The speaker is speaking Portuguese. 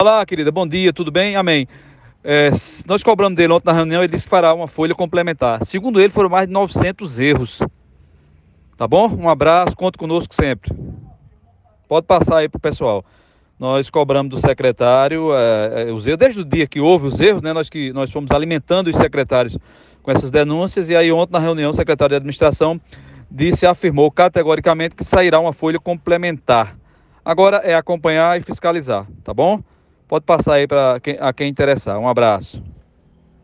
Olá, querida, bom dia, tudo bem? Amém. Nós cobramos dele ontem na reunião, ele disse que fará uma folha complementar. Segundo ele, foram mais de 900 erros. Tá bom? Um abraço, conte conosco sempre. Pode passar aí pro pessoal. Nós cobramos do secretário os erros, desde o dia que houve os erros, né? Nós fomos alimentando os secretários com essas denúncias, e aí ontem na reunião o secretário de administração afirmou categoricamente que sairá uma folha complementar. Agora é acompanhar e fiscalizar, tá bom? Pode passar aí para quem interessar. Um abraço.